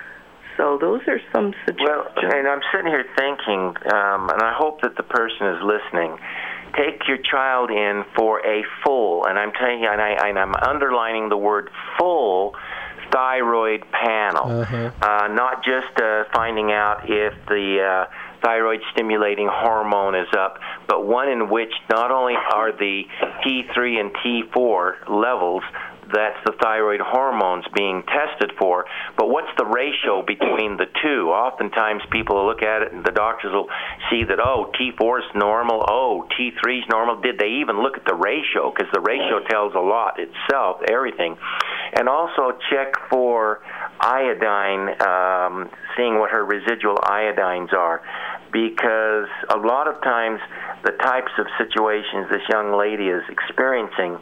S3: So those are some suggestions.
S2: Well, and I'm sitting here thinking, um, and I hope that the person is listening, take your child in for a full, and I'm telling you, and, I, and I'm underlining the word full, thyroid panel. Uh-huh. Uh, not just uh, finding out if the uh, thyroid-stimulating hormone is up, but one in which not only are the T three and T four levels, that's the thyroid hormones being tested for, but what's the ratio between the two? Oftentimes people will look at it and the doctors will see that, oh, T four is normal, oh, T three is normal. Did they even look at the ratio? Because the ratio tells a lot itself, everything. And also check for iodine, um, seeing what her residual iodines are, because a lot of times the types of situations this young lady is experiencing,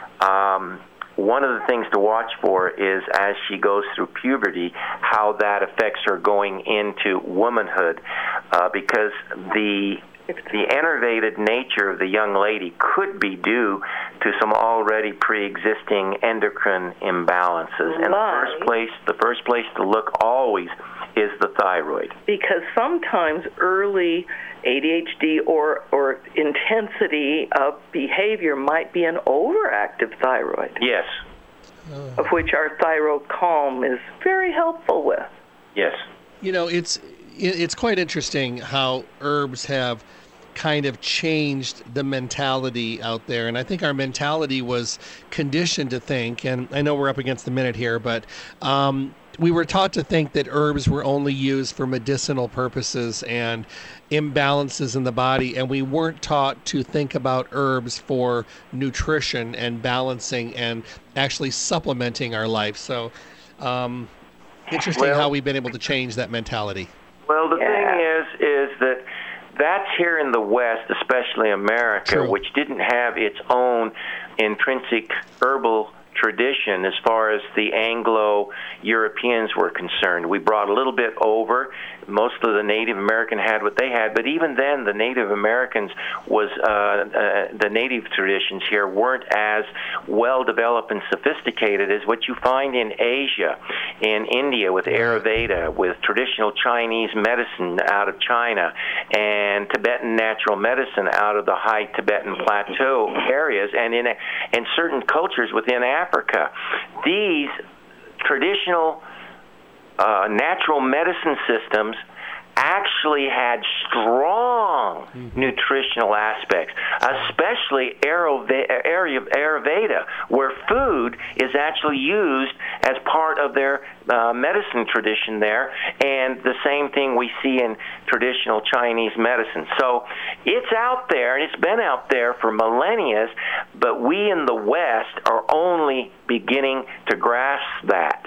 S2: um, one of the things to watch for is as she goes through puberty, how that affects her going into womanhood, uh, because the the enervated nature of the young lady could be due to some already pre-existing endocrine imbalances. And the first place, the first place to look always is the thyroid.
S3: Because sometimes early A D H D or, or intensity of behavior might be an overactive thyroid.
S2: Yes.
S3: Of which our Thyroid Calm is very helpful with.
S2: Yes.
S1: You know, it's it's quite interesting how herbs have kind of changed the mentality out there. And I think our mentality was conditioned to think, and I know we're up against the minute here, but um, we were taught to think that herbs were only used for medicinal purposes and imbalances in the body, and we weren't taught to think about herbs for nutrition and balancing and actually supplementing our life. So um, interesting
S2: well,
S1: how we've been able to change that mentality.
S2: Well, the
S3: yeah.
S2: thing is, is that that's here in the West, especially America,
S1: True.
S2: which didn't have its own intrinsic herbal tradition as far as the Anglo-Europeans were concerned. We brought a little bit over. Most of the Native American had what they had, but even then the Native Americans was, uh, uh, the native traditions here weren't as well developed and sophisticated as what you find in Asia, in India with Ayurveda, with traditional Chinese medicine out of China, and Tibetan natural medicine out of the high Tibetan plateau areas, and in, in certain cultures within Africa. These traditional uh, natural medicine systems actually had strong mm-hmm. nutritional aspects, especially Ayurveda, where food is actually used as part of their uh, medicine tradition there, and the same thing we see in traditional Chinese medicine. So it's out there, and it's been out there for millennia, but we in the West are only beginning to grasp that.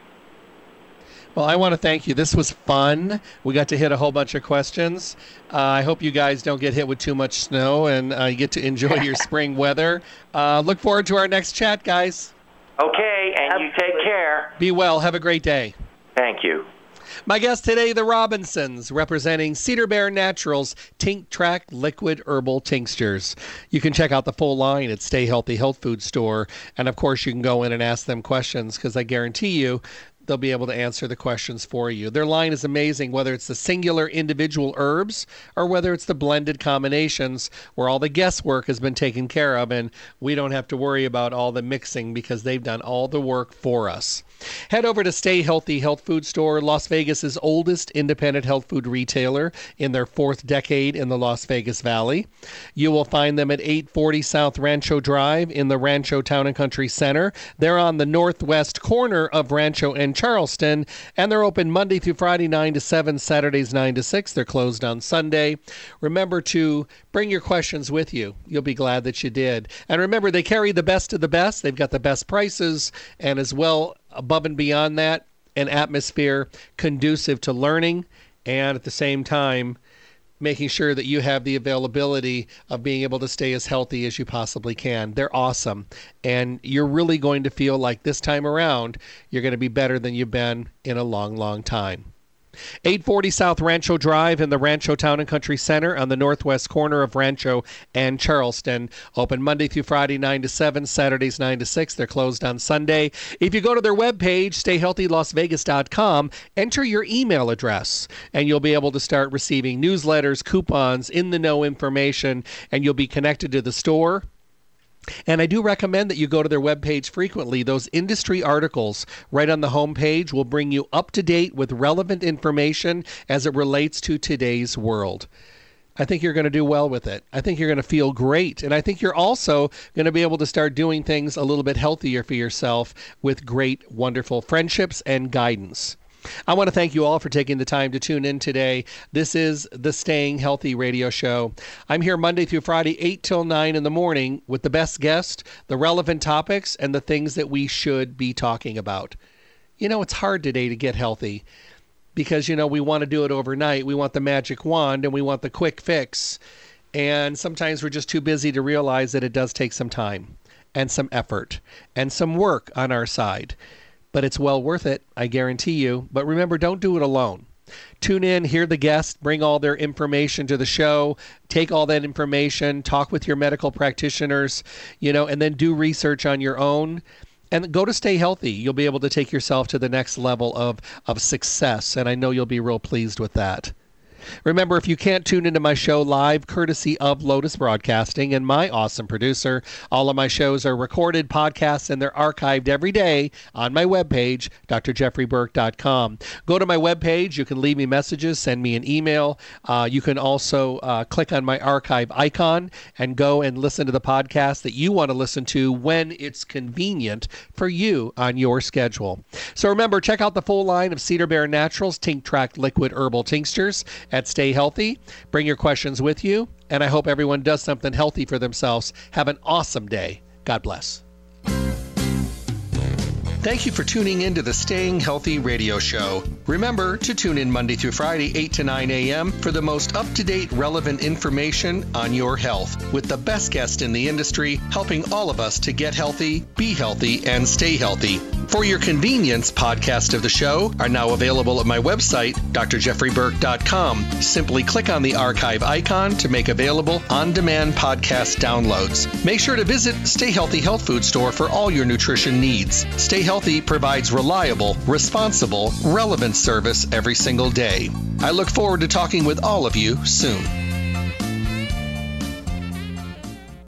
S1: Well, I want to thank you. This was fun. We got to hit a whole bunch of questions. Uh, I hope you guys don't get hit with too much snow and uh, you get to enjoy your spring weather. Uh, look forward to our next chat, guys.
S2: Okay, and Absolutely. You take care.
S1: Be well. Have a great day.
S2: Thank you.
S1: My guest today, the Robinsons, representing Cedar Bear Naturals TincTrac Liquid Herbal Tinctures. You can check out the full line at Stay Healthy Health Food Store. And, of course, you can go in and ask them questions because I guarantee you they'll be able to answer the questions for you. Their line is amazing, whether it's the singular individual herbs or whether it's the blended combinations where all the guesswork has been taken care of and we don't have to worry about all the mixing because they've done all the work for us. Head over to Stay Healthy Health Food Store, Las Vegas's oldest independent health food retailer in their fourth decade in the Las Vegas Valley. You will find them at eight forty South Rancho Drive in the Rancho Town and Country Center. They're on the northwest corner of Rancho and Charleston, and they're open Monday through Friday, nine to seven, Saturdays, nine to six. They're closed on Sunday. Remember to bring your questions with you. You'll be glad that you did. And remember, they carry the best of the best. They've got the best prices, and as well, above and beyond that, an atmosphere conducive to learning, and at the same time, making sure that you have the availability of being able to stay as healthy as you possibly can. They're awesome. And you're really going to feel like this time around, you're going to be better than you've been in a long, long time. eight forty South Rancho Drive in the Rancho Town and Country Center on the northwest corner of Rancho and Charleston. Open Monday through Friday, nine to seven, Saturdays, nine to six. They're closed on Sunday. If you go to their webpage, stay healthy las vegas dot com, enter your email address, and you'll be able to start receiving newsletters, coupons, in-the-know information, and you'll be connected to the store. And I do recommend that you go to their webpage frequently. Those industry articles right on the homepage will bring you up to date with relevant information as it relates to today's world. I think you're going to do well with it. I think you're going to feel great. And I think you're also going to be able to start doing things a little bit healthier for yourself with great, wonderful friendships and guidance. I want to thank you all for taking the time to tune in today. This is the Staying Healthy Radio Show. I'm here Monday through Friday, eight till nine in the morning with the best guest, the relevant topics, and the things that we should be talking about. You know, it's hard today to get healthy because, you know, we want to do it overnight. We want the magic wand and we want the quick fix. And sometimes we're just too busy to realize that it does take some time and some effort and some work on our side. But it's well worth it, I guarantee you. But remember, don't do it alone. Tune in, hear the guests, bring all their information to the show, take all that information, talk with your medical practitioners, you know, and then do research on your own. And go to Stay Healthy. You'll be able to take yourself to the next level of, of success, and I know you'll be real pleased with that. Remember, if you can't tune into my show live, courtesy of Lotus Broadcasting and my awesome producer, all of my shows are recorded podcasts and they're archived every day on my webpage, d r jeffrey burke dot com. Go to my webpage. You can leave me messages, send me an email. Uh, you can also uh, click on my archive icon and go and listen to the podcast that you want to listen to when it's convenient for you on your schedule. So remember, check out the full line of Cedar Bear Naturals TincTract Liquid Herbal Tinctures at Stay Healthy. Bring your questions with you, and I hope everyone does something healthy for themselves. Have an awesome day. God bless. Thank you for tuning in to the Staying Healthy radio show. Remember to tune in Monday through Friday, eight to nine a.m. for the most up-to-date, relevant information on your health with the best guest in the industry, helping all of us to get healthy, be healthy, and stay healthy. For your convenience, podcasts of the show are now available at my website, d r jeffrey burke dot com. Simply click on the archive icon to make available on-demand podcast downloads. Make sure to visit Stay Healthy Health Food Store for all your nutrition needs. Stay Healthy provides reliable, responsible, relevant service every single day. I look forward to talking with all of you soon.